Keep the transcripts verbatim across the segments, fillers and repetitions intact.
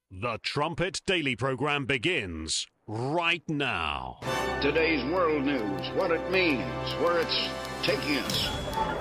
The Trumpet Daily program begins right now. Today's world news, what it means, where it's taking us.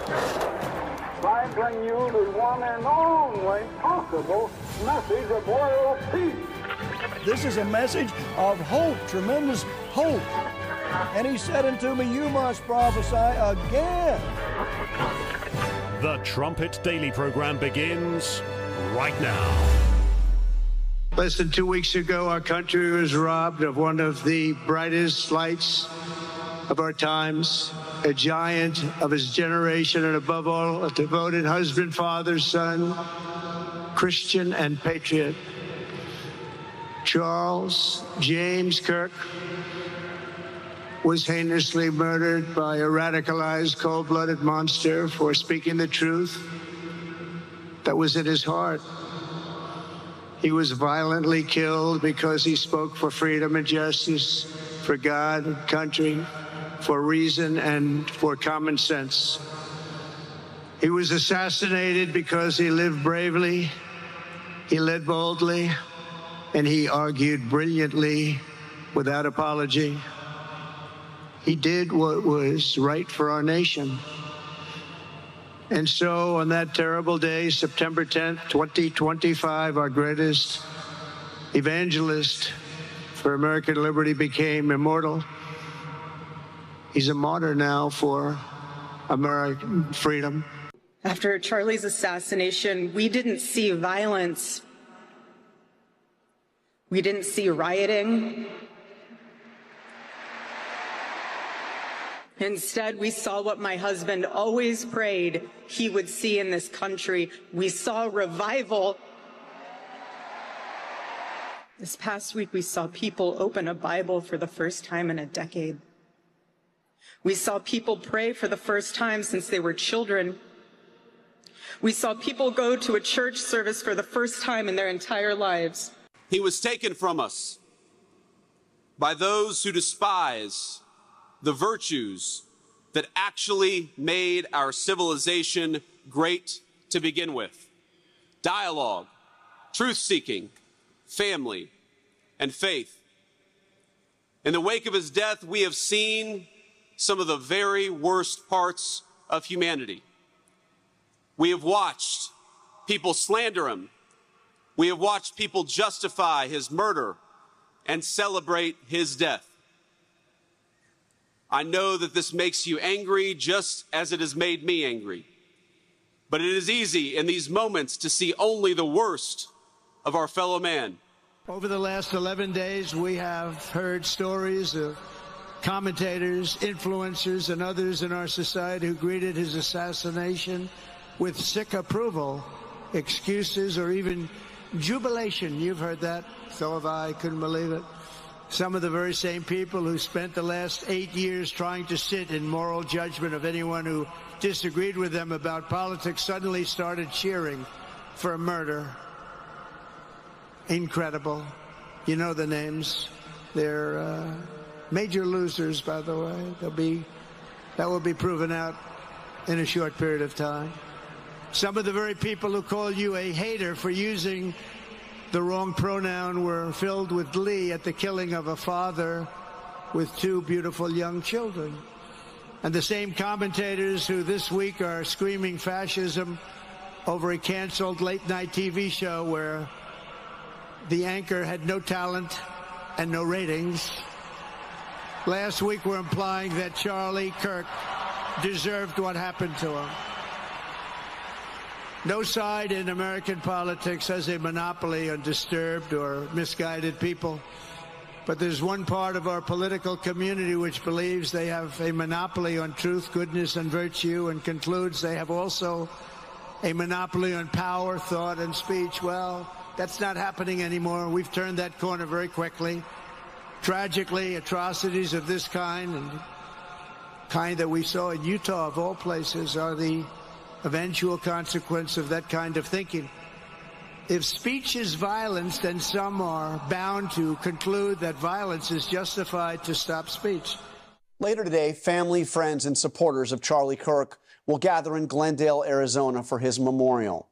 I bring you the one and only possible message of world peace. This is a message of hope, tremendous hope. And he said unto me, you must prophesy again. The Trumpet Daily program begins right now. Less than two weeks ago, our country was robbed of one of the brightest lights of our times, a giant of his generation, and above all, a devoted husband, father, son, Christian, and patriot. Charles James Kirk was heinously murdered by a radicalized, cold-blooded monster for speaking the truth that was in his heart. He was violently killed because he spoke for freedom and justice, for God and country, for reason and for common sense. He was assassinated because he lived bravely, he led boldly, and he argued brilliantly without apology. He did what was right for our nation. And so on that terrible day, September tenth, twenty twenty-five, our greatest evangelist for American liberty became immortal. He's a martyr now for American freedom. After Charlie's assassination, we didn't see violence. We didn't see rioting. Instead, we saw what my husband always prayed he would see in this country. We saw revival. This past week, we saw people open a Bible for the first time in a decade. We saw people pray for the first time since they were children. We saw people go to a church service for the first time in their entire lives. He was taken from us by those who despise the virtues that actually made our civilization great to begin with: dialogue, truth-seeking, family, and faith. In the wake of his death, we have seen some of the very worst parts of humanity. We have watched people slander him. We have watched people justify his murder and celebrate his death. I know that this makes you angry just as it has made me angry. But it is easy in these moments to see only the worst of our fellow man. Over the last eleven days, we have heard stories of commentators, influencers, and others in our society who greeted his assassination with sick approval, excuses, or even jubilation. You've heard that. So have I. Couldn't believe it. Some of the very same people who spent the last eight years trying to sit in moral judgment of anyone who disagreed with them about politics suddenly started cheering for a murder. Incredible. You know the names. They're uh, major losers, by the way. They'll be, that will be proven out in a short period of time. Some of the very people who call you a hater for using the wrong pronoun were filled with glee at the killing of a father with two beautiful young children. And the same commentators who this week are screaming fascism over a canceled late-night T V show where the anchor had no talent and no ratings. Last week were implying that Charlie Kirk deserved what happened to him. No side in American politics has a monopoly on disturbed or misguided people. But there's one part of our political community which believes they have a monopoly on truth, goodness, and virtue, and concludes they have also a monopoly on power, thought, and speech. Well, that's not happening anymore. We've turned that corner very quickly. Tragically, atrocities of this kind, and kind that we saw in Utah, of all places, are the eventual consequence of that kind of thinking. If speech is violence, then some are bound to conclude that violence is justified to stop speech. Later today, family, friends, and supporters of Charlie Kirk will gather in Glendale, Arizona for his memorial.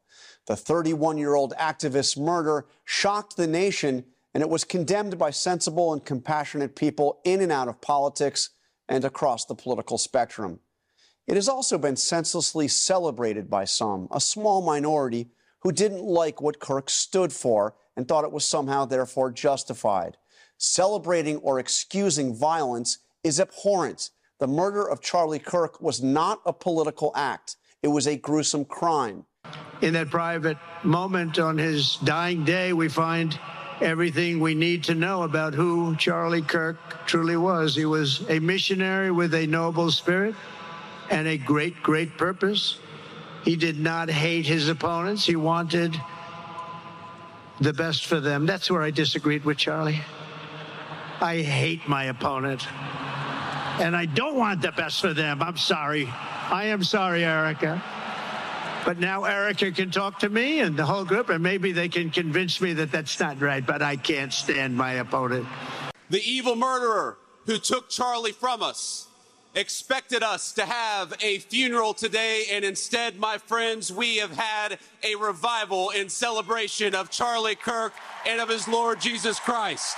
The thirty-one-year-old activist's murder shocked the nation, and it was condemned by sensible and compassionate people in and out of politics and across the political spectrum. It has also been senselessly celebrated by some, a small minority who didn't like what Kirk stood for and thought it was somehow therefore justified. Celebrating or excusing violence is abhorrent. The murder of Charlie Kirk was not a political act. It was a gruesome crime. In that private moment on his dying day, we find everything we need to know about who Charlie Kirk truly was. He was a missionary with a noble spirit and a great, great purpose. He did not hate his opponents. He wanted the best for them. That's where I disagreed with Charlie. I hate my opponent, and I don't want the best for them. I'm sorry. I am sorry, Erica. But now Erica can talk to me and the whole group, and maybe they can convince me that that's not right, but I can't stand my opponent. The evil murderer who took Charlie from us expected us to have a funeral today, and instead, my friends, we have had a revival in celebration of Charlie Kirk and of his Lord Jesus Christ.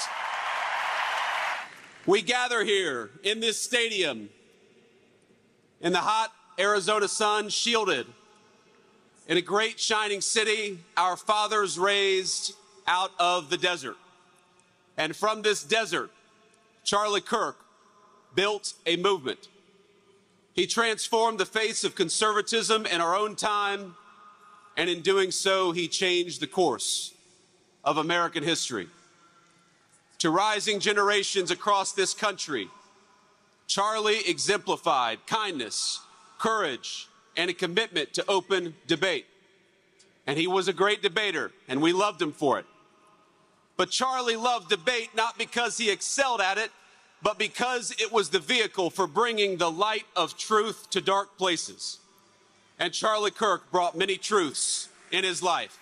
We gather here in this stadium in the hot Arizona sun, shielded in a great shining city our fathers raised out of the desert. And from this desert, Charlie Kirk built a movement. He transformed the face of conservatism in our own time, and in doing so, he changed the course of American history. To rising generations across this country, Charlie exemplified kindness, courage, and a commitment to open debate. And he was a great debater, and we loved him for it. But Charlie loved debate not because he excelled at it, but because it was the vehicle for bringing the light of truth to dark places. And Charlie Kirk brought many truths in his life.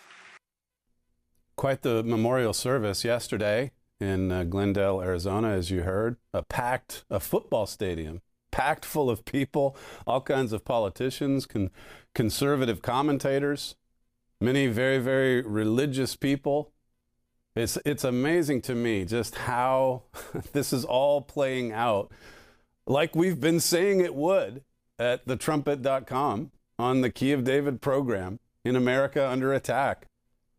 Quite the memorial service yesterday in uh, Glendale, Arizona, as you heard. A packed, a football stadium, packed full of people, all kinds of politicians, con conservative commentators, many very, very religious people. It's, it's amazing to me just how this is all playing out like we've been saying it would at the trumpet dot com on the Key of David program, in America Under Attack.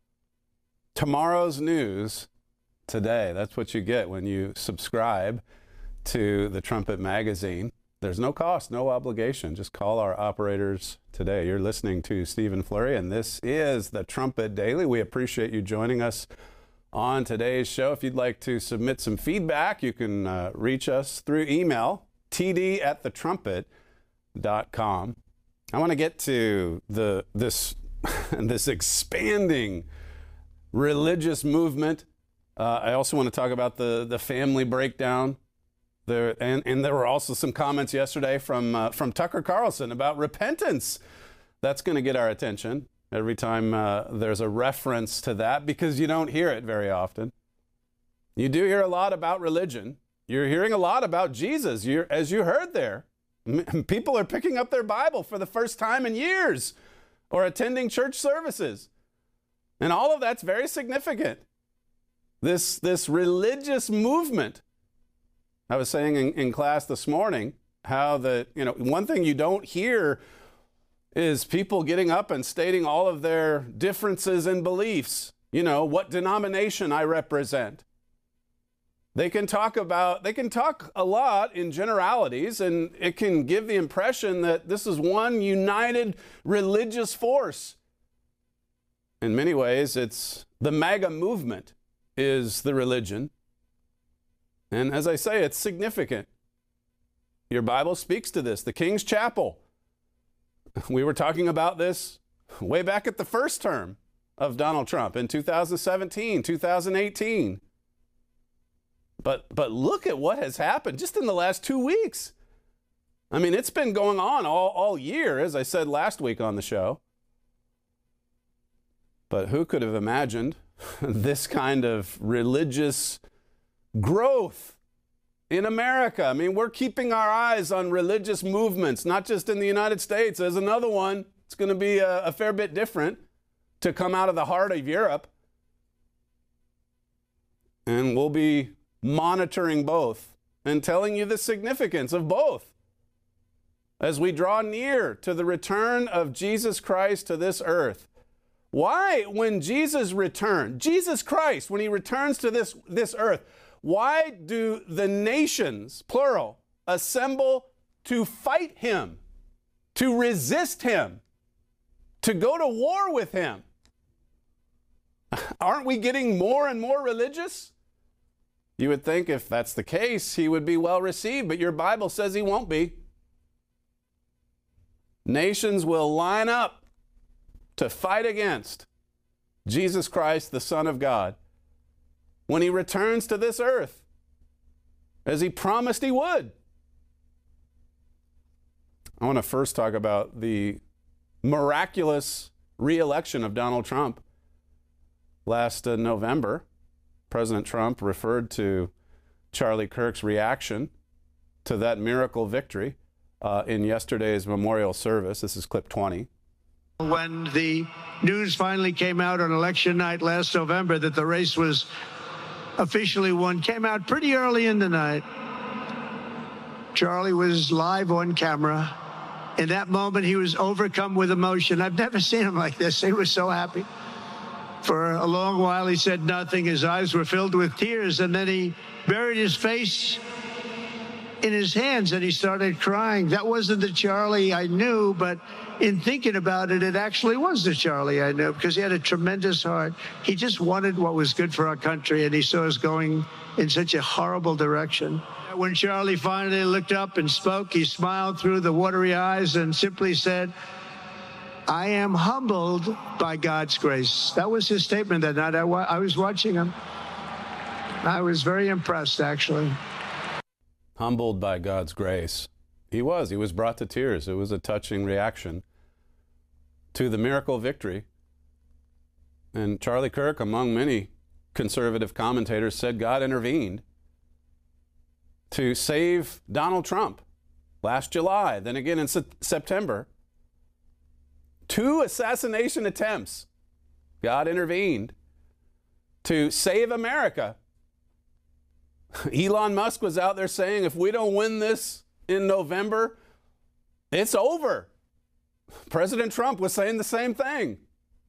Tomorrow's news today. That's what you get when you subscribe to the Trumpet magazine. There's no cost, no obligation. Just call our operators today. You're listening to Stephen Flurry, and this is the Trumpet Daily. We appreciate you joining us on today's show. If you'd like to submit some feedback, you can uh, reach us through email, t d at the trumpet dot com. I want to get to the this this expanding religious movement. Uh, I also want to talk about the the family breakdown. There and and there were also some comments yesterday from uh, from Tucker Carlson about repentance. That's going to get our attention every time uh, there's a reference to that, because you don't hear it very often. You do hear a lot about religion. You're hearing a lot about Jesus. You're, as you heard there, people are picking up their Bible for the first time in years or attending church services. And all of that's very significant. This, this religious movement. I was saying in, in class this morning how the, you know, one thing you don't hear is people getting up and stating all of their differences and beliefs. You know, what denomination I represent. They can talk about, they can talk a lot in generalities, and it can give the impression that this is one united religious force. In many ways, it's the MAGA movement is the religion. And as I say, it's significant. Your Bible speaks to this. The King's Chapel. We were talking about this way back at the first term of Donald Trump in two thousand seventeen, two thousand eighteen. But, but look at what has happened just in the last two weeks. I mean, it's been going on all, all year, as I said last week on the show. But who could have imagined this kind of religious growth in America? I mean, we're keeping our eyes on religious movements, not just in the United States. There's another one. It's going to be a, a fair bit different. to come out of the heart of Europe. And we'll be monitoring both and telling you the significance of both as we draw near to the return of Jesus Christ to this earth. Why, when Jesus returned, Jesus Christ, when he returns to this, this earth, why do the nations, plural, assemble to fight him, to resist him, to go to war with him? Aren't we getting more and more religious? You would think if that's the case, he would be well received, but your Bible says he won't be. Nations will line up to fight against Jesus Christ, the Son of God, when he returns to this earth, as he promised he would. I want to first talk about the miraculous re-election of Donald Trump. Last uh, November, President Trump referred to Charlie Kirk's reaction to that miracle victory uh, in yesterday's memorial service. This is clip twenty. When the news finally came out on election night last November that the race was officially won, came out pretty early in the night. Charlie was live on camera. In that moment, he was overcome with emotion. I've never seen him like this. He was so happy. For a long while, he said nothing. His eyes were filled with tears, and then he buried his face in his hands, and he started crying. That wasn't the Charlie I knew, but in thinking about it, it actually was the Charlie I knew, because he had a tremendous heart. He just wanted what was good for our country, and he saw us going in such a horrible direction. When Charlie finally looked up and spoke, he smiled through the watery eyes and simply said, "I am humbled by God's grace." That was his statement that night. I, wa I was watching him. I was very impressed, actually. Humbled by God's grace. He was. He was brought to tears. It was a touching reaction to the miracle victory. And Charlie Kirk, among many conservative commentators, said God intervened to save Donald Trump last July, then again in se September. Two assassination attempts. God intervened to save America. Elon Musk was out there saying, if we don't win this in November, it's over. President Trump was saying the same thing.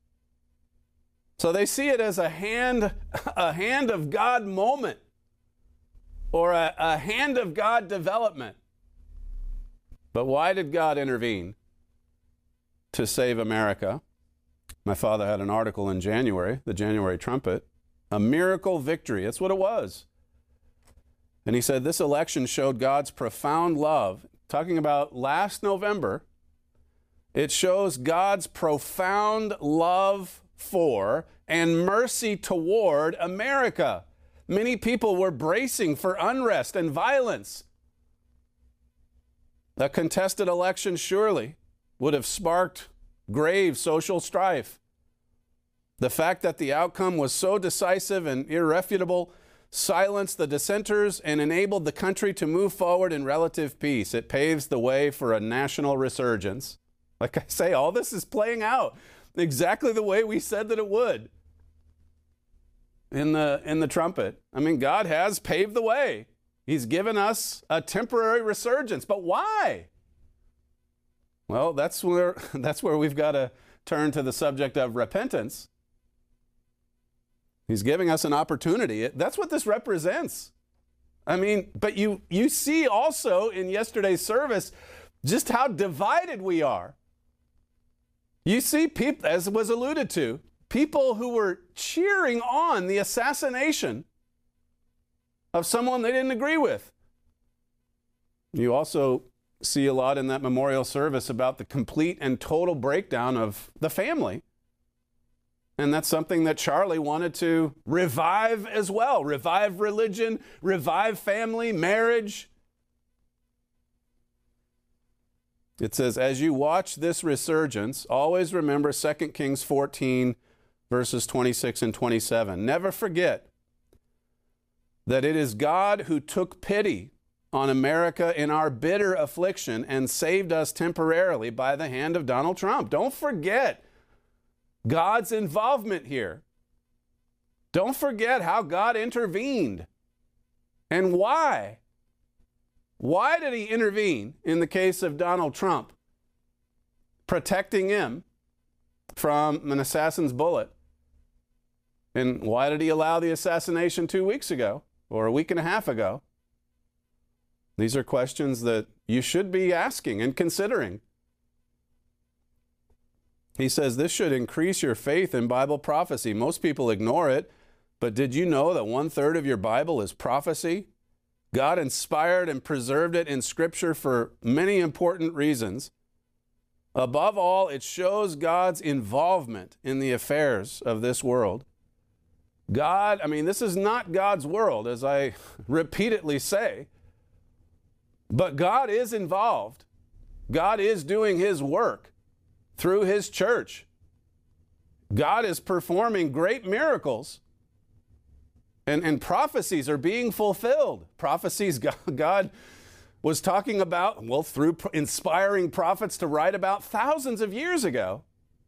So they see it as a hand, a hand of God moment, or a, a hand of God development. But why did God intervene to save America? My father had an article in January, the January Trumpet, a miracle victory. That's what it was. And he said this election showed God's profound love. Talking about last November, it shows God's profound love for and mercy toward America. Many people were bracing for unrest and violence. A contested election surely would have sparked grave social strife. The fact that the outcome was so decisive and irrefutable silenced the dissenters and enabled the country to move forward in relative peace. It paves the way for a national resurgence. Like I say, all this is playing out exactly the way we said that it would in the, in the trumpet. I mean, God has paved the way. He's given us a temporary resurgence. But why? Well, that's where, that's where we've got to turn to the subject of repentance. He's giving us an opportunity. That's what this represents. I mean, but you, you see also in yesterday's service just how divided we are. You see people, as was alluded to, people who were cheering on the assassination of someone they didn't agree with. You also see a lot in that memorial service about the complete and total breakdown of the family. And that's something that Charlie wanted to revive as well. Revive religion, revive family, marriage. It says, as you watch this resurgence, always remember Second Kings fourteen, verses twenty-six and twenty-seven. Never forget that it is God who took pity on America in our bitter affliction and saved us temporarily by the hand of Donald Trump. Don't forget, God's involvement here. Don't forget how God intervened and why. Why did he intervene in the case of Donald Trump, protecting him from an assassin's bullet? And why did he allow the assassination two weeks ago or a week and a half ago? These are questions that you should be asking and considering. He says this should increase your faith in Bible prophecy. Most people ignore it, but did you know that one third of your Bible is prophecy? God inspired and preserved it in Scripture for many important reasons. Above all, it shows God's involvement in the affairs of this world. God, I mean, this is not God's world, as I repeatedly say, but God is involved. God is doing his work through his church. God is performing great miracles. And, and prophecies are being fulfilled. Prophecies God, God was talking about, well, through inspiring prophets to write about thousands of years ago.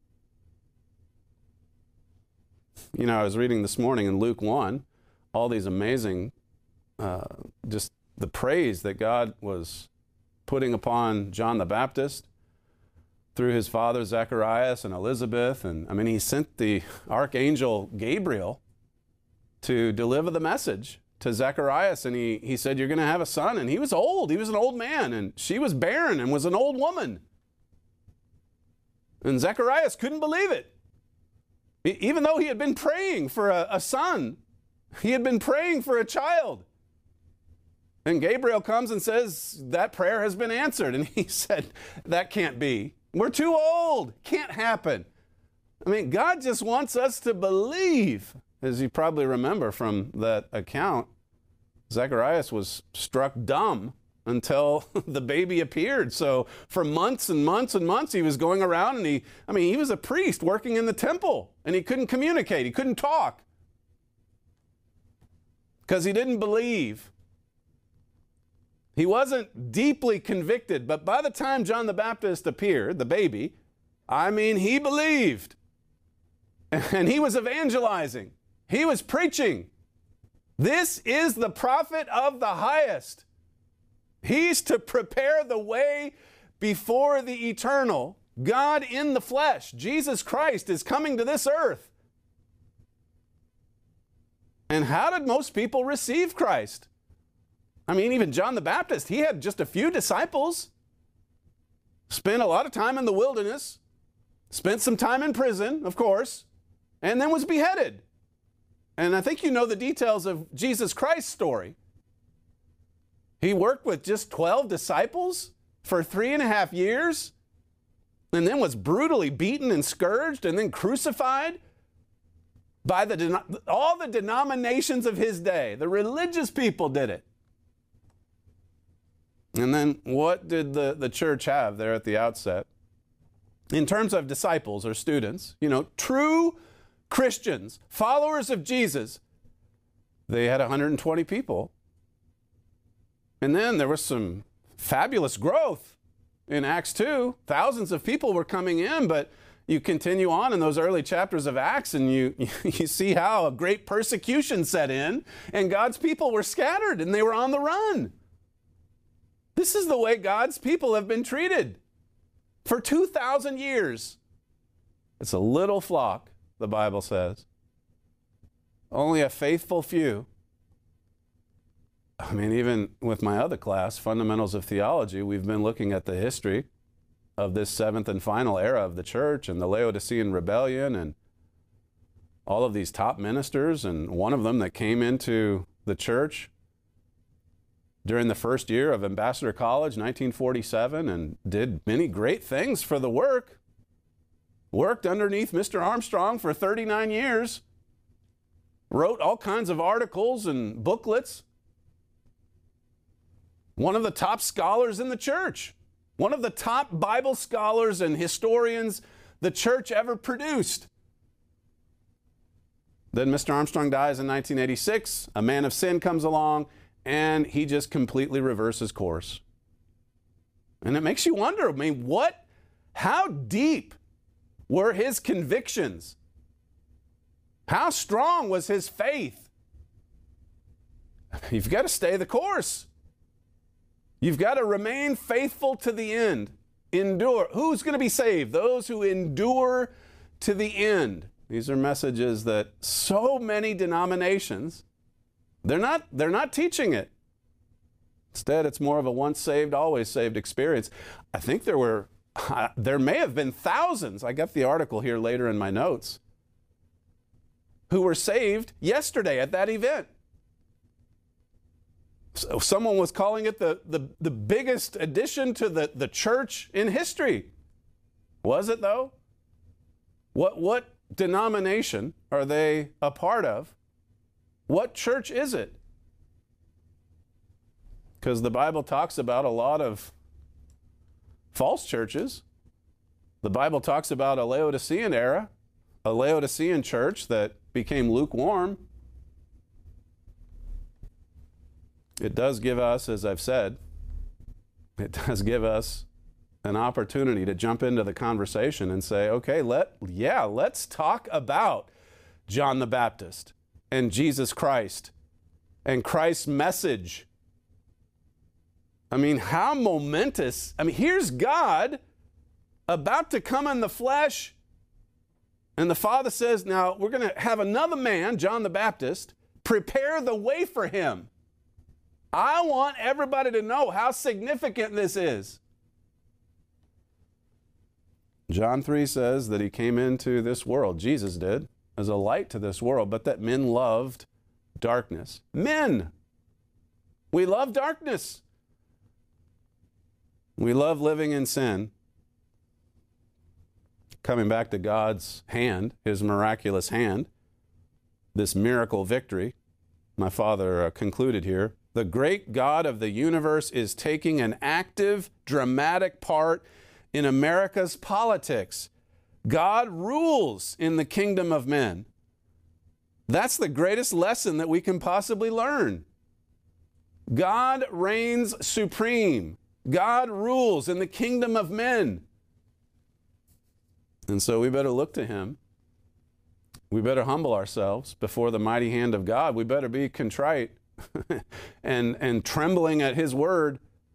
You know, I was reading this morning in Luke one, all these amazing, uh, just the praise that God was putting upon John the Baptist through his father Zacharias and Elizabeth. And I mean, he sent the archangel Gabriel to deliver the message to Zacharias. And he, he said, you're going to have a son. And he was old. He was an old man. And she was barren and was an old woman. And Zacharias couldn't believe it. Even though he had been praying for a, a son, he had been praying for a child. And Gabriel comes and says, that prayer has been answered. And he said, that can't be. We're too old. Can't happen. I mean, God just wants us to believe. As you probably remember from that account, Zacharias was struck dumb until the baby appeared. So for months and months and months, he was going around and he, I mean, he was a priest working in the temple and he couldn't communicate. He couldn't talk because he didn't believe. He wasn't deeply convicted, but by the time John the Baptist appeared, the baby, I mean, he believed. And he was evangelizing. He was preaching. This is the prophet of the highest. He's to prepare the way before the eternal. God in the flesh, Jesus Christ, is coming to this earth. And how did most people receive Christ? I mean, even John the Baptist, he had just a few disciples, spent a lot of time in the wilderness, spent some time in prison, of course, and then was beheaded. And I think you know the details of Jesus Christ's story. He worked with just twelve disciples for three and a half years, and then was brutally beaten and scourged and then crucified by the all the denominations of his day. The religious people did it. And then what did the, the church have there at the outset? In terms of disciples or students, you know, true Christians, followers of Jesus, they had one hundred twenty people. And then there was some fabulous growth in Acts two. Thousands of people were coming in, but you continue on in those early chapters of Acts and you, you see how a great persecution set in and God's people were scattered and they were on the run. This is the way God's people have been treated for two thousand years. It's a little flock, the Bible says. Only a faithful few. I mean, even with my other class, Fundamentals of Theology, we've been looking at the history of this seventh and final era of the church and the Laodicean rebellion and all of these top ministers, and one of them that came into the church during the first year of Ambassador College, nineteen forty-seven, and did many great things for the work. Worked underneath Mister Armstrong for thirty-nine years. Wrote all kinds of articles and booklets. One of the top scholars in the church. One of the top Bible scholars and historians the church ever produced. Then Mister Armstrong dies in nineteen eighty-six. A man of sin comes along, and he just completely reverses course. And it makes you wonder, I mean, what, how deep were his convictions? How strong was his faith? You've got to stay the course. You've got to remain faithful to the end. Endure. Who's going to be saved? Those who endure to the end. These are messages that so many denominations, they're not, they're not teaching it. Instead, it's more of a once saved, always saved experience. I think there were, uh, there may have been thousands, I got the article here later in my notes, who were saved yesterday at that event. So someone was calling it the, the, the biggest addition to the, the church in history. Was it, though? What, what denomination are they a part of? What church is it? Because the Bible talks about a lot of false churches. The Bible talks about a Laodicean era, a Laodicean church that became lukewarm. It does give us, as I've said, it does give us an opportunity to jump into the conversation and say, okay, let, yeah, let's talk about John the Baptist and Jesus Christ and Christ's message. I mean, how momentous. I mean, here's God about to come in the flesh, and the Father says, now we're going to have another man, John the Baptist, prepare the way for him. I want everybody to know how significant this is. John three says that he came into this world, Jesus did, as a light to this world, but that men loved darkness. Men! We love darkness. We love living in sin. Coming back to God's hand, his miraculous hand, this miracle victory, my father uh, concluded here, the great God of the universe is taking an active, dramatic part in America's politics. God rules in the kingdom of men. That's the greatest lesson that we can possibly learn. God reigns supreme. God rules in the kingdom of men. And so we better look to him. We better humble ourselves before the mighty hand of God. We better be contrite and, and trembling at his word,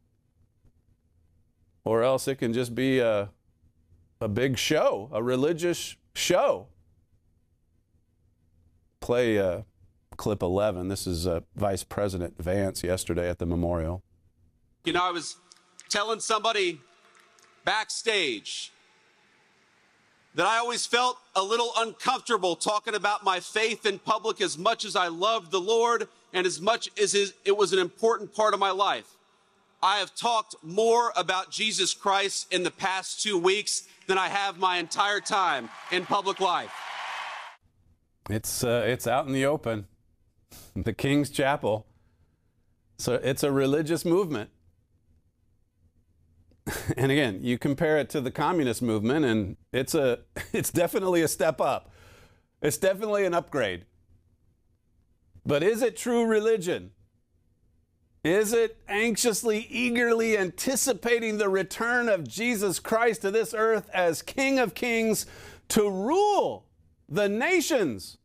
or else it can just be a, a big show, a religious show. Play uh, clip eleven. This is uh, Vice President Vance yesterday at the memorial. You know, I was telling somebody backstage that I always felt a little uncomfortable talking about my faith in public as much as I loved the Lord and as much as it was an important part of my life. I have talked more about Jesus Christ in the past two weeks than I have my entire time in public life. It's, uh, it's out in the open, the King's Chapel. So it's a religious movement. And again, you compare it to the communist movement, and it's a, it's definitely a step up. It's definitely an upgrade. But is it true religion? Is it anxiously, eagerly anticipating the return of Jesus Christ to this earth as King of Kings to rule the nations?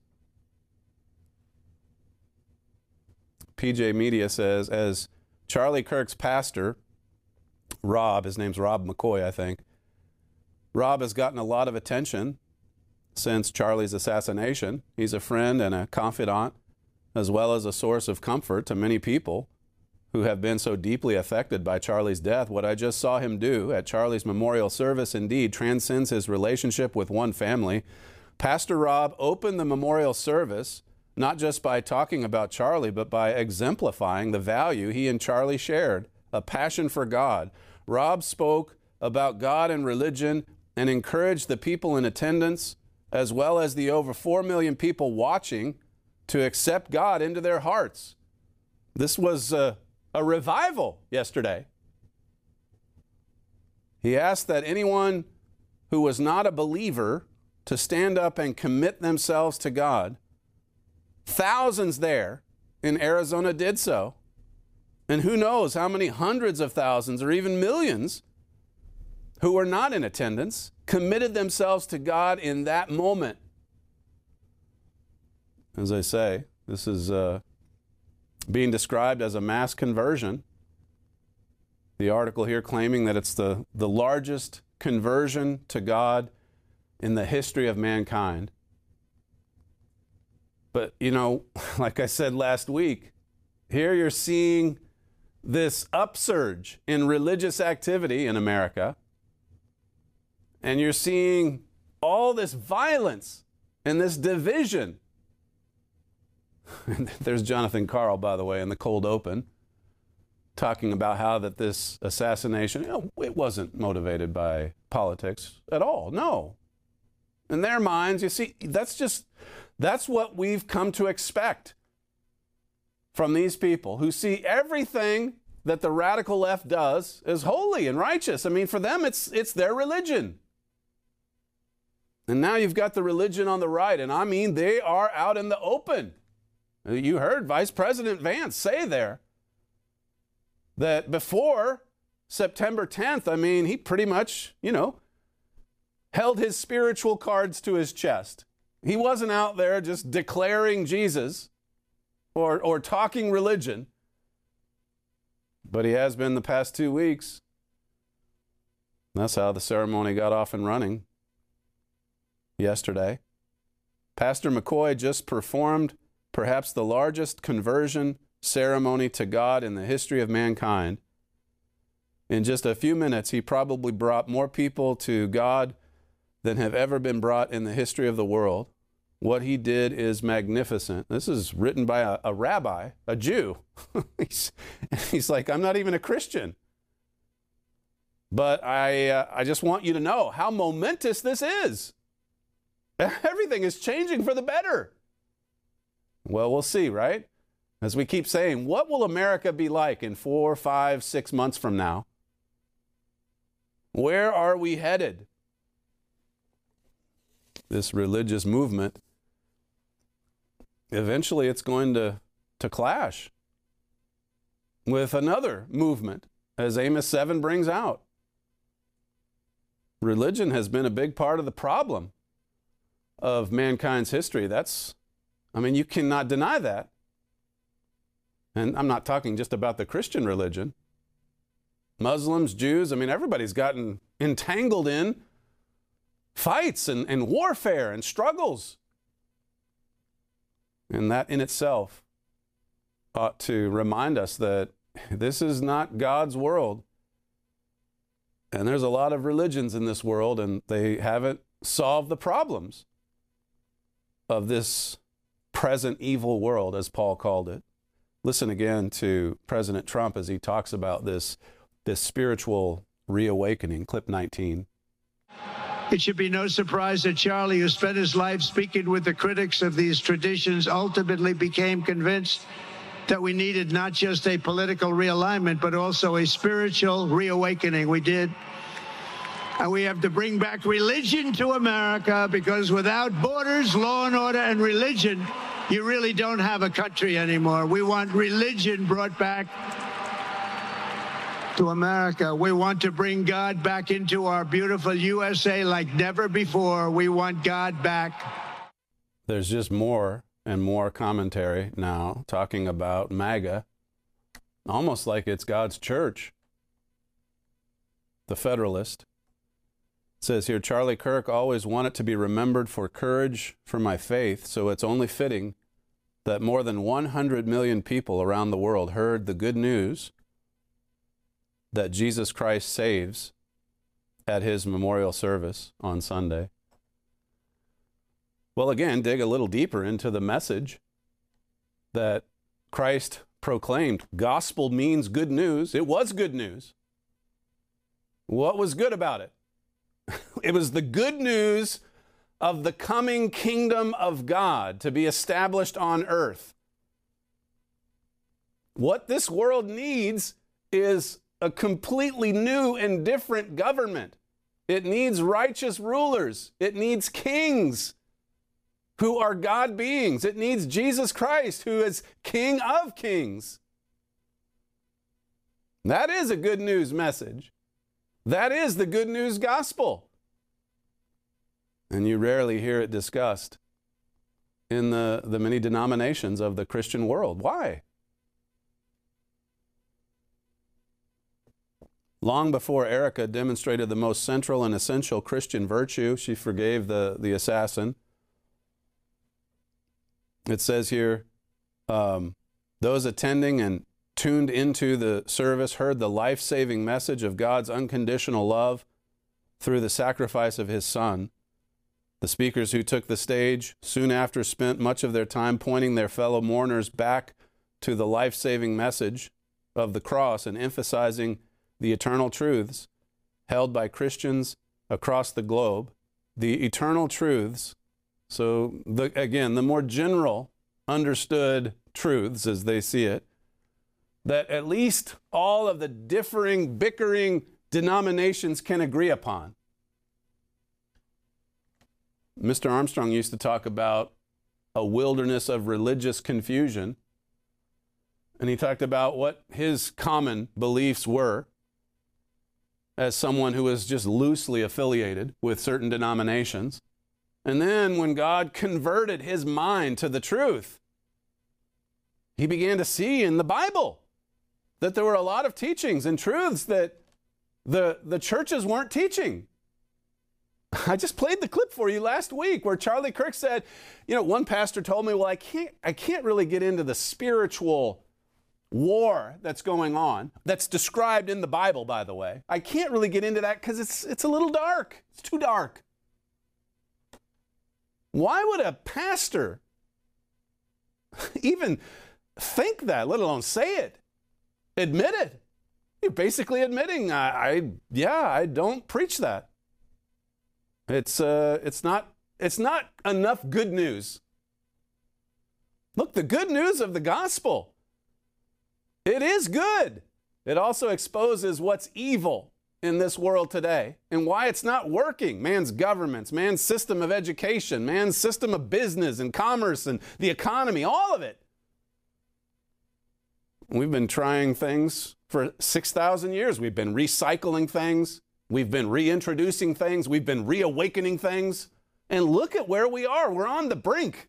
P J Media says, as Charlie Kirk's pastor, Rob, his name's Rob McCoy, I think. Rob has gotten a lot of attention since Charlie's assassination. He's a friend and a confidant, as well as a source of comfort to many people who have been so deeply affected by Charlie's death. What I just saw him do at Charlie's memorial service indeed transcends his relationship with one family. Pastor Rob opened the memorial service not just by talking about Charlie, but by exemplifying the value he and Charlie shared, a passion for God. Rob spoke about God and religion and encouraged the people in attendance, as well as the over four million people watching, to accept God into their hearts. This was a, a revival yesterday. He asked that anyone who was not a believer to stand up and commit themselves to God. Thousands there in Arizona did so. And who knows how many hundreds of thousands or even millions who were not in attendance committed themselves to God in that moment. As I say, this is uh, being described as a mass conversion. The article here claiming that it's the, the largest conversion to God in the history of mankind. But, you know, like I said last week, here you're seeing this upsurge in religious activity in America, and you're seeing all this violence and this division. And there's Jonathan Karl, by the way, in the cold open, talking about how that this assassination, you know, it wasn't motivated by politics at all. No. In their minds, you see, that's just, that's what we've come to expect from these people who see everything that the radical left does as holy and righteous. I mean, for them, it's it's their religion. And now you've got the religion on the right, and I mean, they are out in the open. You heard Vice President Vance say there that before September tenth, I mean, he pretty much, you know, held his spiritual cards to his chest. He wasn't out there just declaring Jesus or, or talking religion, but he has been the past two weeks. That's how the ceremony got off and running yesterday. Pastor McCoy just performed perhaps the largest conversion ceremony to God in the history of mankind. In just a few minutes, he probably brought more people to God than have ever been brought in the history of the world. What he did is magnificent. This is written by a, a rabbi, a Jew. he's, he's like, I'm not even a Christian. But I, uh, I just want you to know how momentous this is. Everything is changing for the better. Well, we'll see, right? As we keep saying, what will America be like in four, five, six months from now? Where are we headed? This religious movement, eventually it's going to, to clash with another movement, as Amos seven brings out. Religion has been a big part of the problem of mankind's history. That's, I mean, you cannot deny that. And I'm not talking just about the Christian religion. Muslims, Jews, I mean, everybody's gotten entangled in fights and, and warfare and struggles. And that in itself ought to remind us that this is not God's world. And there's a lot of religions in this world, and they haven't solved the problems of this present evil world, as Paul called it. Listen again to President Trump as he talks about this, this spiritual reawakening. Clip nineteen. It should be no surprise that Charlie, who spent his life speaking with the critics of these traditions, ultimately became convinced that we needed not just a political realignment, but also a spiritual reawakening. We did. And we have to bring back religion to America, because without borders, law and order, and religion, you really don't have a country anymore. We want religion brought back to America. We want to bring God back into our beautiful U S A like never before. We want God back. There's just more and more commentary now talking about MAGA, almost like it's God's church. The Federalist says here, Charlie Kirk always wanted to be remembered for courage for my faith, so it's only fitting that more than one hundred million people around the world heard the good news that Jesus Christ saves at his memorial service on Sunday. Well, again, dig a little deeper into the message that Christ proclaimed. Gospel means good news. It was good news. What was good about it? It was the good news of the coming kingdom of God to be established on earth. What this world needs is a completely new and different government. It needs righteous rulers. It needs kings who are God beings. It needs Jesus Christ, who is King of kings. That is a good news message. That is the good news gospel. And you rarely hear it discussed in the, the many denominations of the Christian world. Why? Long before Erica demonstrated the most central and essential Christian virtue, she forgave the, the assassin. It says here, um, those attending and tuned into the service heard the life-saving message of God's unconditional love through the sacrifice of his Son. The speakers who took the stage soon after spent much of their time pointing their fellow mourners back to the life-saving message of the cross and emphasizing the eternal truths held by Christians across the globe. The eternal truths, so the, again, the more general understood truths as they see it, that at least all of the differing, bickering denominations can agree upon. Mister Armstrong used to talk about a wilderness of religious confusion, and he talked about what his common beliefs were as someone who was just loosely affiliated with certain denominations. And then when God converted his mind to the truth, he began to see in the Bible that there were a lot of teachings and truths that the, the churches weren't teaching. I just played the clip for you last week where Charlie Kirk said, you know, one pastor told me, well, I can't, I can't really get into the spiritual war that's going on, that's described in the Bible, by the way. I can't really get into that because it's, it's a little dark. It's too dark. Why would a pastor even think that, let alone say it, admit it? You're basically admitting, I, I yeah, I don't preach that. It's uh, it's not it's not enough good news. Look, the good news of the gospel, it is good. It also exposes what's evil in this world today and why it's not working. Man's governments, man's system of education, man's system of business and commerce and the economy, all of it. We've been trying things for six thousand years. We've been recycling things. We've been reintroducing things. We've been reawakening things. And look at where we are. We're on the brink.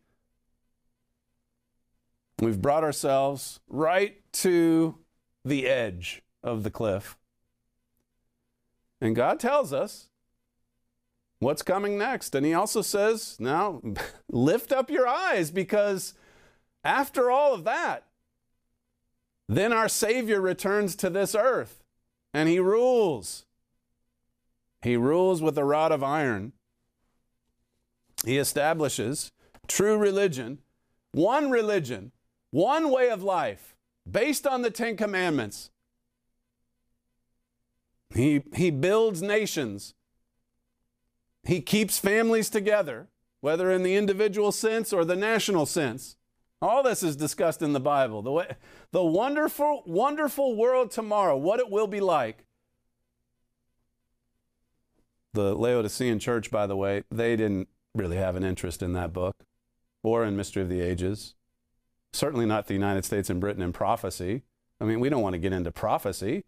We've brought ourselves right to the edge of the cliff. And God tells us what's coming next. And he also says, now, lift up your eyes, because after all of that, then our Savior returns to this earth and he rules. He rules with a rod of iron. He establishes true religion, one religion, one way of life, based on the Ten Commandments. He, he builds nations. He keeps families together, whether in the individual sense or the national sense. All this is discussed in the Bible. The, way, the wonderful, wonderful world tomorrow, what it will be like. The Laodicean church, by the way, they didn't really have an interest in that book or in Mystery of the Ages. Certainly not the United States and Britain in prophecy. I mean, we don't want to get into prophecy.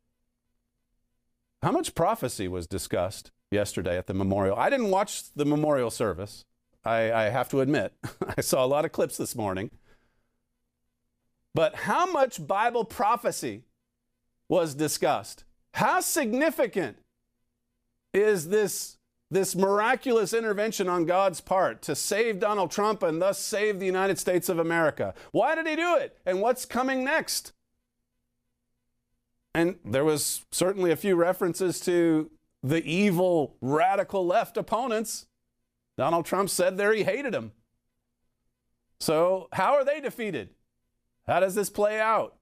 How much prophecy was discussed yesterday at the memorial? I didn't watch the memorial service. I, I have to admit, I saw a lot of clips this morning. But how much Bible prophecy was discussed? How significant is this, this miraculous intervention on God's part to save Donald Trump and thus save the United States of America? Why did he do it? And what's coming next? And there was certainly a few references to the evil radical left opponents. Donald Trump said there he hated him. So how are they defeated? How does this play out?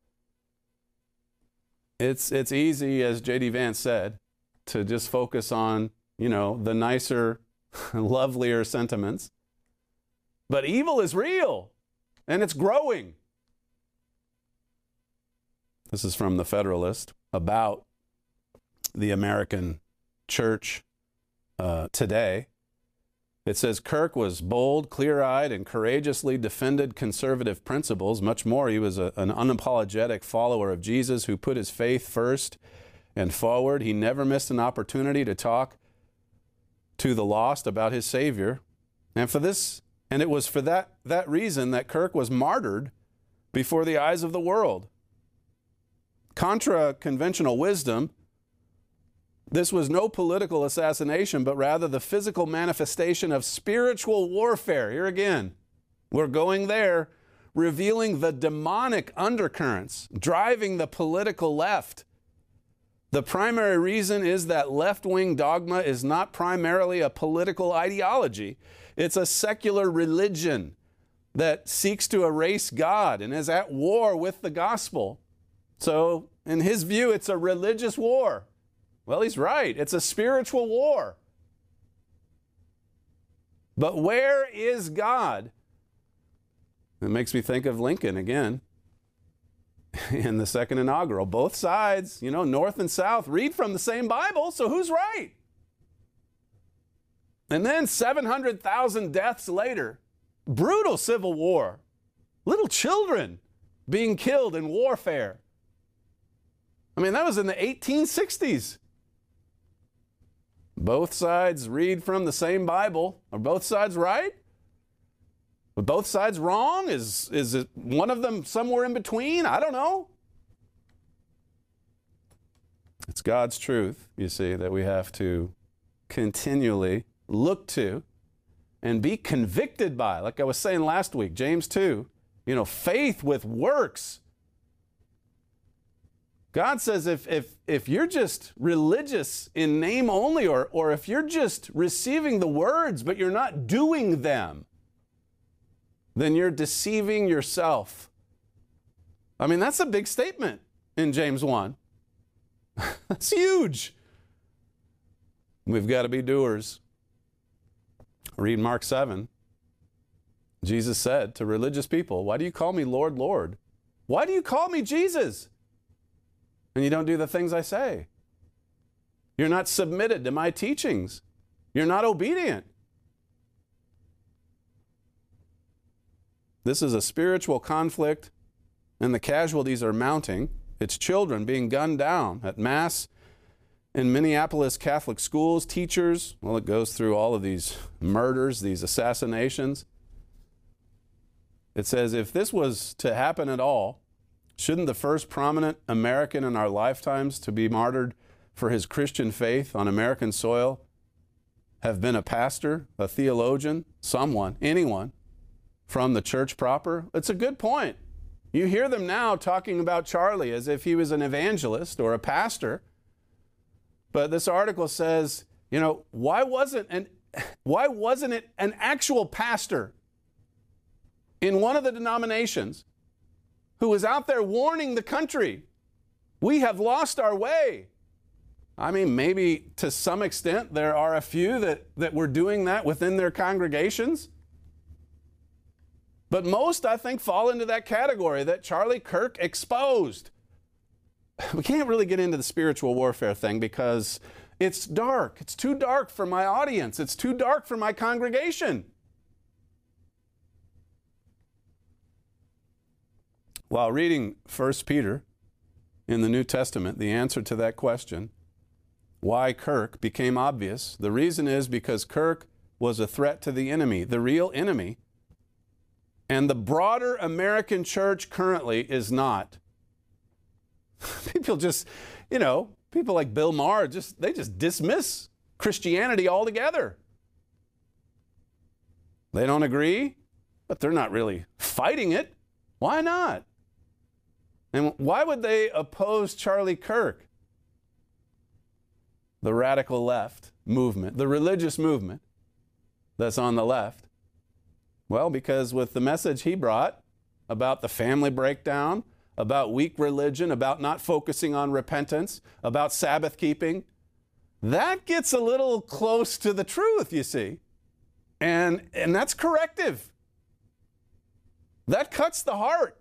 It's, it's easy, as J D Vance said, to just focus on, you know, the nicer, lovelier sentiments. But evil is real, and it's growing. This is from the Federalist about the American church uh, today. It says, Kirk was bold, clear-eyed, and courageously defended conservative principles. Much more, he was a, an unapologetic follower of Jesus who put his faith first and forward. He never missed an opportunity to talk to the lost about his Savior. And for this, and it was for that, that reason that Kirk was martyred before the eyes of the world. Contra conventional wisdom, this was no political assassination, but rather the physical manifestation of spiritual warfare. Here again, we're going there, revealing the demonic undercurrents, driving the political left. The primary reason is that left-wing dogma is not primarily a political ideology. It's a secular religion that seeks to erase God and is at war with the gospel. So, in his view, it's a religious war. Well, he's right. It's a spiritual war. But where is God? It makes me think of Lincoln again in the second inaugural. Both sides, you know, North and South, read from the same Bible, so who's right? And then seven hundred thousand deaths later, brutal civil war, little children being killed in warfare. I mean, that was in the eighteen sixties. Both sides read from the same Bible. Are both sides right? Are both sides wrong? Is, is it one of them somewhere in between? I don't know. It's God's truth, you see, that we have to continually look to and be convicted by. Like I was saying last week, James two, you know, faith with works. God says if, if, if you're just religious in name only, or, or if you're just receiving the words but you're not doing them, then you're deceiving yourself. I mean, that's a big statement in James one. That's huge. We've got to be doers. Read Mark seven. Jesus said to religious people, "Why do you call me Lord, Lord? Why do you call me Jesus? And you don't do the things I say. You're not submitted to my teachings. You're not obedient." This is a spiritual conflict, and the casualties are mounting. It's children being gunned down at mass in Minneapolis Catholic schools, teachers. Well, it goes through all of these murders, these assassinations. It says if this was to happen at all, shouldn't the first prominent American in our lifetimes to be martyred for his Christian faith on American soil have been a pastor, a theologian, someone, anyone from the church proper? It's a good point. You hear them now talking about Charlie as if he was an evangelist or a pastor. But this article says, you know, why wasn't an, why wasn't it an actual pastor in one of the denominations who was out there warning the country, we have lost our way? I mean, maybe to some extent there are a few that, that were doing that within their congregations. But most, I think, fall into that category that Charlie Kirk exposed. We can't really get into the spiritual warfare thing because it's dark. It's too dark for my audience. It's too dark for my congregation. While reading First Peter in the New Testament, the answer to that question, why Kirk, became obvious. The reason is because Kirk was a threat to the enemy, the real enemy. And the broader American church currently is not. People just, you know, people like Bill Maher, just they just dismiss Christianity altogether. They don't agree, but they're not really fighting it. Why not? And why would they oppose Charlie Kirk? The radical left movement, the religious movement that's on the left. Well, because with the message he brought about the family breakdown, about weak religion, about not focusing on repentance, about Sabbath keeping, that gets a little close to the truth, you see. And, and that's corrective. That cuts the heart.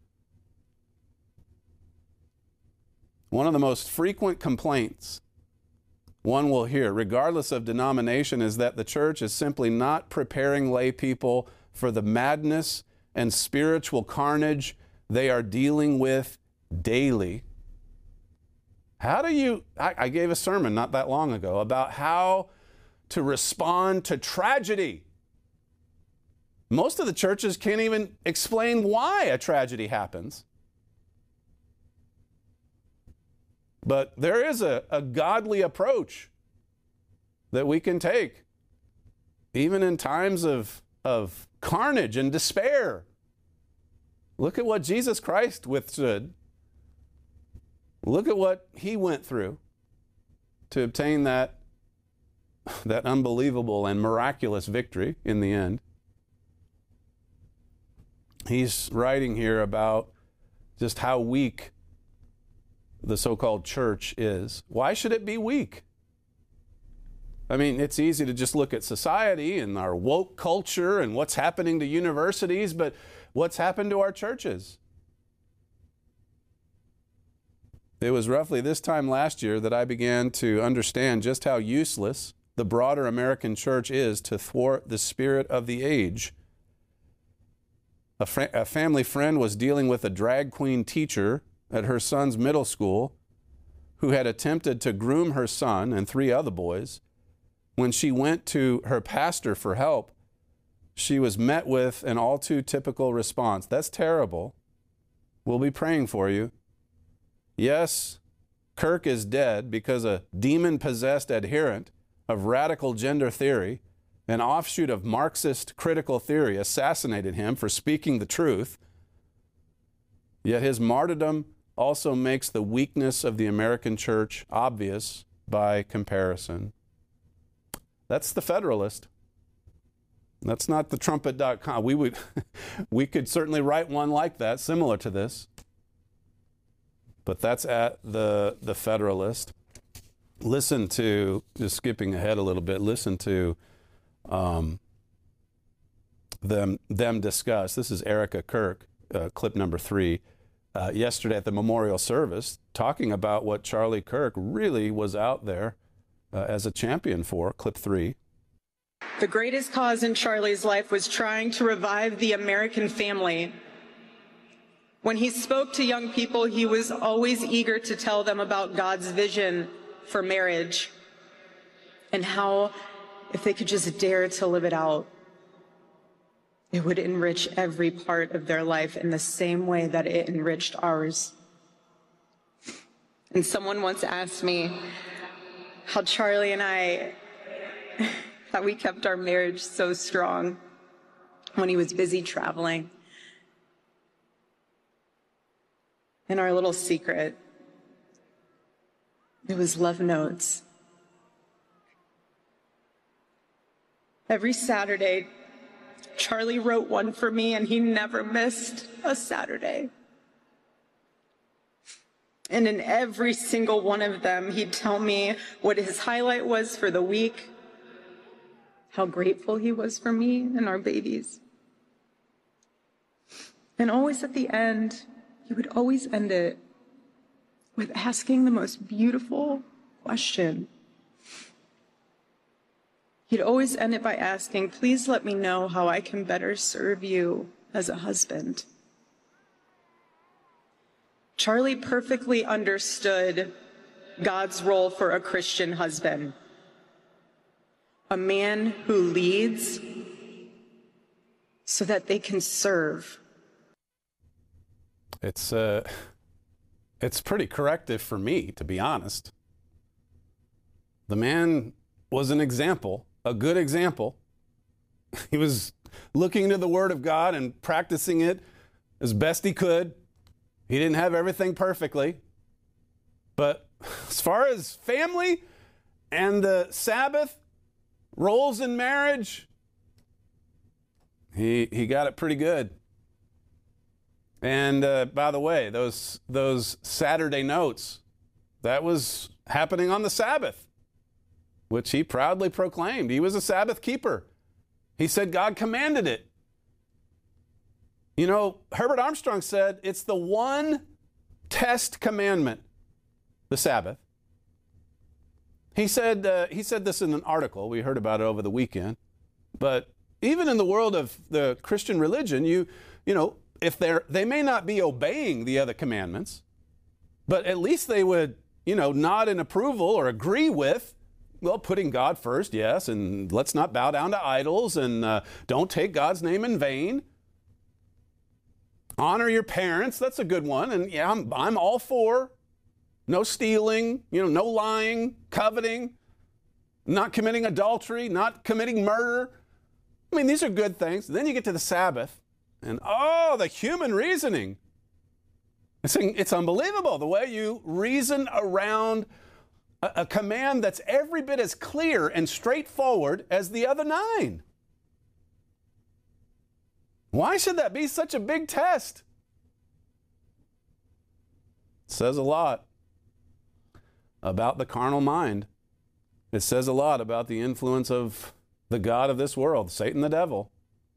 One of the most frequent complaints one will hear, regardless of denomination, is that the church is simply not preparing lay people for the madness and spiritual carnage they are dealing with daily. How do you, I, I gave a sermon not that long ago about how to respond to tragedy. Most of the churches can't even explain why a tragedy happens. But there is a, a godly approach that we can take, even in times of, of carnage and despair. Look at what Jesus Christ withstood. Look at what he went through to obtain that, that unbelievable and miraculous victory in the end. He's writing here about just how weak the so-called church is. Why should it be weak? I mean, it's easy to just look at society and our woke culture and what's happening to universities, but what's happened to our churches? It was roughly this time last year that I began to understand just how useless the broader American church is to thwart the spirit of the age. A, fr- a family friend was dealing with a drag queen teacher at her son's middle school who had attempted to groom her son and three other boys. When she went to her pastor for help, she was met with an all too typical response. That's terrible. We'll be praying for you. Yes, Kirk is dead because a demon-possessed adherent of radical gender theory, an offshoot of Marxist critical theory, assassinated him for speaking the truth. Yet his martyrdom also makes the weakness of the American church obvious by comparison. That's the Federalist. That's not the trumpet dot com. We would, we could certainly write one like that, similar to this. But that's at the, the Federalist. Listen to, just skipping ahead a little bit, listen to um, them, them discuss. This is Erica Kirk, uh, clip number three, uh, yesterday at the memorial service, talking about what Charlie Kirk really was out there uh, as a champion for, clip three. The greatest cause in Charlie's life was trying to revive the American family. When he spoke to young people, he was always eager to tell them about God's vision for marriage and how, if they could just dare to live it out, it would enrich every part of their life in the same way that it enriched ours. And someone once asked me how Charlie and I, how we kept our marriage so strong when he was busy traveling. And our little secret, it was love notes. Every Saturday, Charlie wrote one for me, and he never missed a Saturday. And in every single one of them, he'd tell me what his highlight was for the week, how grateful he was for me and our babies. And always at the end, he would always end it with asking the most beautiful question. He'd always end it by asking, please let me know how I can better serve you as a husband. Charlie perfectly understood God's role for a Christian husband. A man who leads so that they can serve. It's uh, it's pretty corrective for me, to be honest. The man was an example, a good example. He was looking into the Word of God and practicing it as best he could. He didn't have everything perfectly. But as far as family and the Sabbath, roles in marriage, he, he got it pretty good. And uh, by the way, those, those Saturday notes, that was happening on the Sabbath, which he proudly proclaimed. He was a Sabbath keeper. He said God commanded it. You know, Herbert Armstrong said it's the one test commandment, the Sabbath. He said, uh, he said this in an article. We heard about it over the weekend. But even in the world of the Christian religion, you, you know, if they're, they may not be obeying the other commandments, but at least they would, you know, nod in approval or agree with Well, putting God first, yes, and let's not bow down to idols, and uh, don't take God's name in vain. Honor your parents, that's a good one, and yeah, I'm, I'm all for no stealing, you know, no lying, coveting, not committing adultery, not committing murder. I mean, these are good things. Then you get to the Sabbath, and oh, the human reasoning. It's, it's unbelievable the way you reason around a, a command that's every bit as clear and straightforward as the other nine. Why should that be such a big test? It says a lot about the carnal mind. It says a lot about the influence of the god of this world, Satan the devil.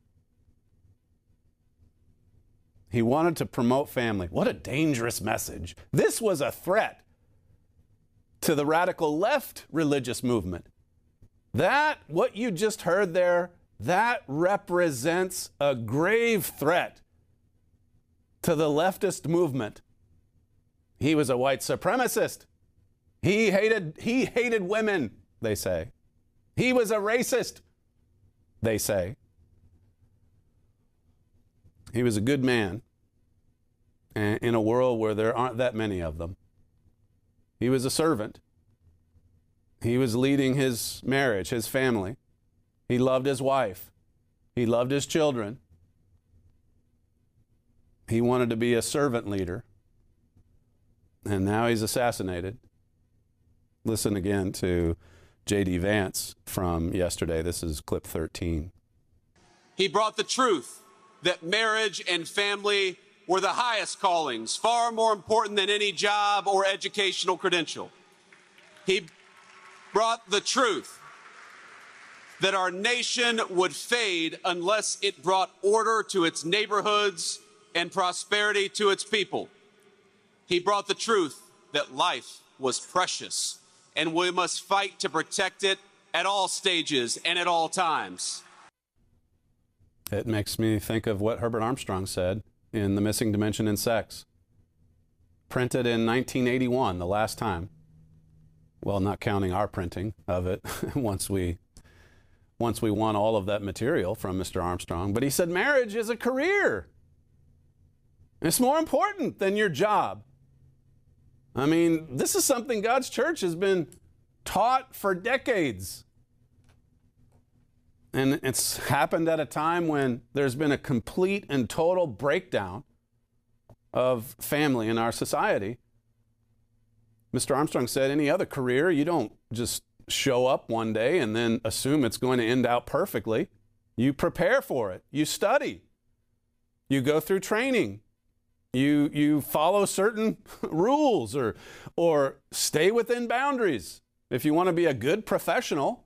He wanted to promote family. What a dangerous message. This was a threat to the radical left religious movement. That, what you just heard there, that represents a grave threat to the leftist movement. He was a white supremacist. He hated, he hated women, they say. He was a racist, they say. He was a good man in a world where there aren't that many of them. He was a servant. He was leading his marriage, his family. He loved his wife. He loved his children. He wanted to be a servant leader. And now he's assassinated. Listen again to J D Vance from yesterday. This is clip thirteen. He brought the truth that marriage and family were the highest callings, far more important than any job or educational credential. He brought the truth that our nation would fade unless it brought order to its neighborhoods and prosperity to its people. He brought the truth that life was precious and we must fight to protect it at all stages and at all times. It makes me think of what Herbert Armstrong said in The Missing Dimension in Sex. Printed in nineteen eighty-one, the last time. Well, not counting our printing of it once we once we won all of that material from Mister Armstrong. But he said marriage is a career. It's more important than your job. I mean, this is something God's church has been taught for decades. And it's happened at a time when there's been a complete and total breakdown of family in our society. Mister Armstrong said, any other career, you don't just show up one day and then assume it's going to end out perfectly. You prepare for it. You study. You go through training. You, you follow certain rules or, or stay within boundaries if you want to be a good professional.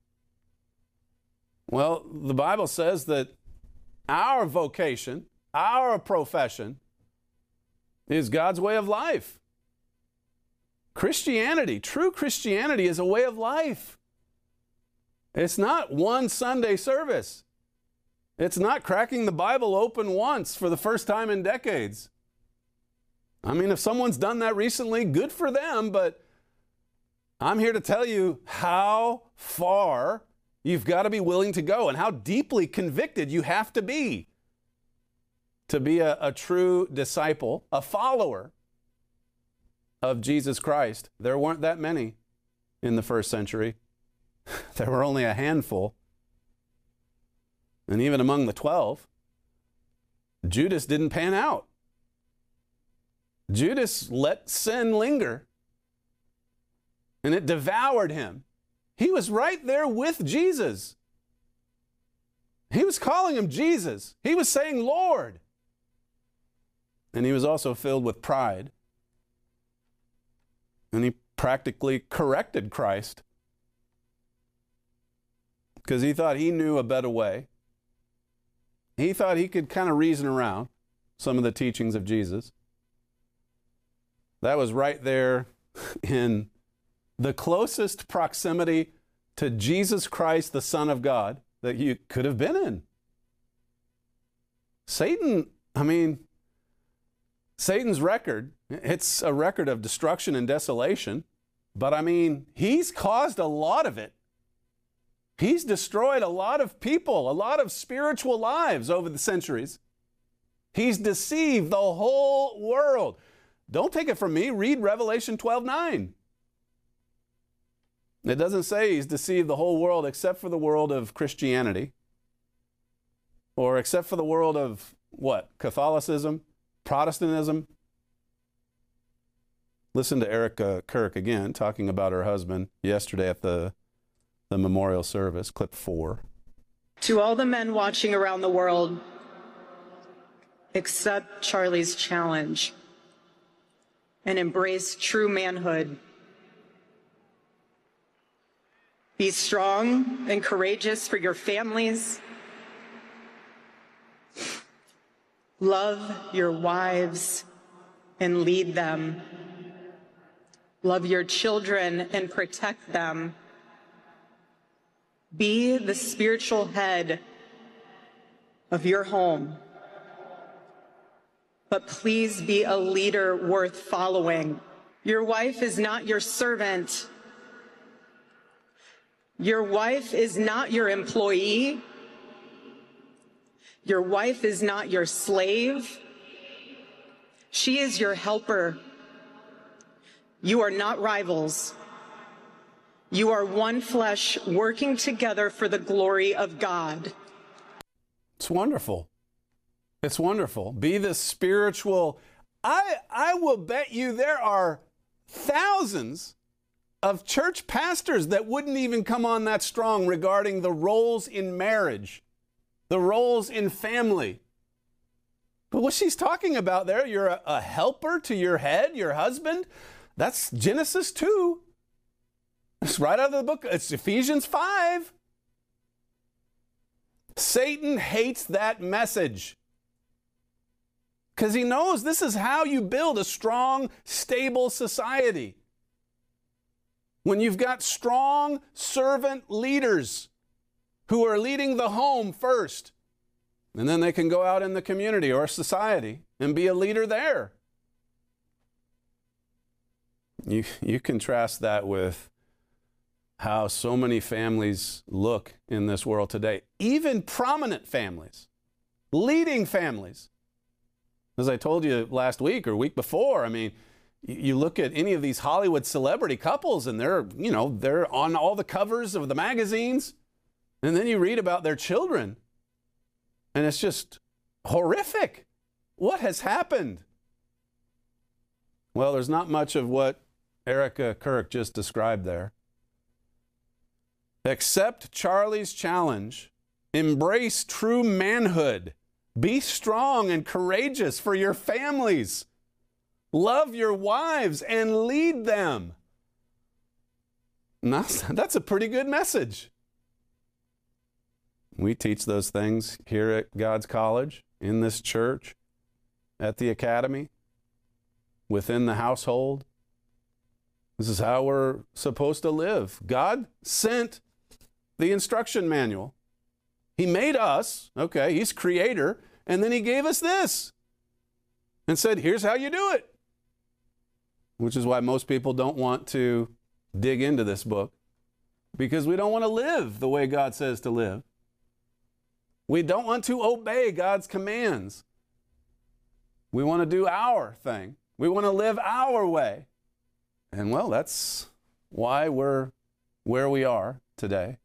Well, the Bible says that our vocation, our profession, is God's way of life. Christianity, true Christianity is a way of life. It's not one Sunday service. It's not cracking the Bible open once for the first time in decades. I mean, if someone's done that recently, good for them, but I'm here to tell you how far you've got to be willing to go and how deeply convicted you have to be to be a, a true disciple, a follower of Jesus Christ. There weren't that many in the first century. There were only a handful. And even among the twelve, Judas didn't pan out. Judas let sin linger, and it devoured him. He was right there with Jesus. He was calling him Jesus. He was saying, Lord. And he was also filled with pride. And he practically corrected Christ because he thought he knew a better way. He thought he could kind of reason around some of the teachings of Jesus. That was right there in the closest proximity to Jesus Christ, the Son of God, that you could have been in. Satan, I mean, Satan's record, it's a record of destruction and desolation. but I mean, he's caused a lot of it. He's destroyed a lot of people, a lot of spiritual lives over the centuries. He's deceived the whole world. Don't take it from me. Read Revelation twelve nine. It doesn't say he's deceived the whole world except for the world of Christianity, or except for the world of what? Catholicism, Protestantism. Listen to Erica Kirk again talking about her husband yesterday at the, the memorial service, clip four. To all the men watching around the world, accept Charlie's challenge and embrace true manhood. Be strong and courageous for your families. Love your wives and lead them. Love your children and protect them. Be the spiritual head of your home. But please be a leader worth following. Your wife is not your servant. Your wife is not your employee. Your wife is not your slave. She is your helper. You are not rivals. You are one flesh working together for the glory of God. It's wonderful. It's wonderful. Be the spiritual. I, I will bet you there are thousands of church pastors that wouldn't even come on that strong regarding the roles in marriage, the roles in family. But what she's talking about there, you're a, a helper to your head, your husband. That's Genesis two. It's right out of the book. It's Ephesians five. Satan hates that message because he knows this is how you build a strong, stable society. When you've got strong servant leaders who are leading the home first, and then they can go out in the community or society and be a leader there. You, you contrast that with how so many families look in this world today, even prominent families, leading families. As I told you last week or week before, I mean, you look at any of these Hollywood celebrity couples and they're, you know, they're on all the covers of the magazines. And then you read about their children and it's just horrific. What has happened? Well, there's not much of what Erica Kirk just described there. Accept Charlie's challenge. Embrace true manhood. Be strong and courageous for your families. Love your wives and lead them. That's, that's a pretty good message. We teach those things here at God's College, in this church, at the academy, within the household. This is how we're supposed to live. God sent the instruction manual. He made us, okay, he's creator, and then he gave us this and said, here's how you do it. Which is why most people don't want to dig into this book, because we don't want to live the way God says to live. We don't want to obey God's commands. We want to do our thing. We want to live our way. And well, that's why we're where we are today.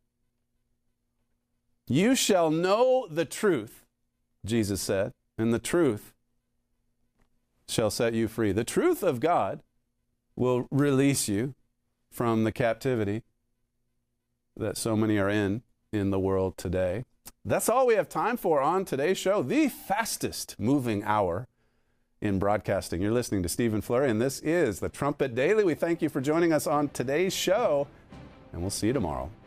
You shall know the truth, Jesus said, and the truth shall set you free. The truth of God will release you from the captivity that so many are in in the world today. That's all we have time for on today's show, the fastest moving hour in broadcasting. You're listening to Stephen Flurry, and this is the Trumpet Daily. We thank you for joining us on today's show, and we'll see you tomorrow.